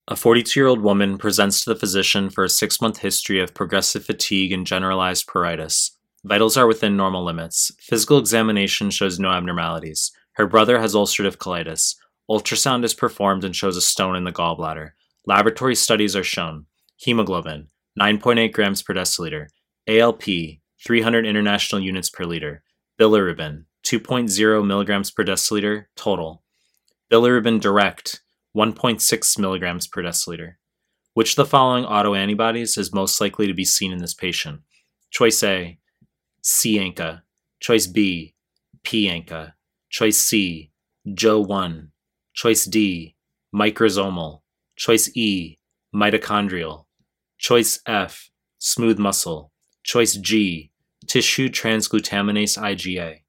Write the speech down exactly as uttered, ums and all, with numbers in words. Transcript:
A forty-two-year-old woman presents to the physician for a six-month history of progressive fatigue and generalized pruritus. Vitals are within normal limits. Physical examination shows no abnormalities. Her brother has ulcerative colitis. Ultrasound is performed and shows a stone in the gallbladder. Laboratory studies are shown. Hemoglobin, nine point eight grams per deciliter. A L P, three hundred international units per liter. Bilirubin, two point zero milligrams per deciliter, total. Bilirubin direct, one point six milligrams per deciliter. Which of the following autoantibodies is most likely to be seen in this patient? Choice A, C ANCA. Choice B, P ANCA. Choice C, J O one. Choice D, microsomal. Choice E, mitochondrial. Choice F, smooth muscle. Choice G, tissue transglutaminase I G A.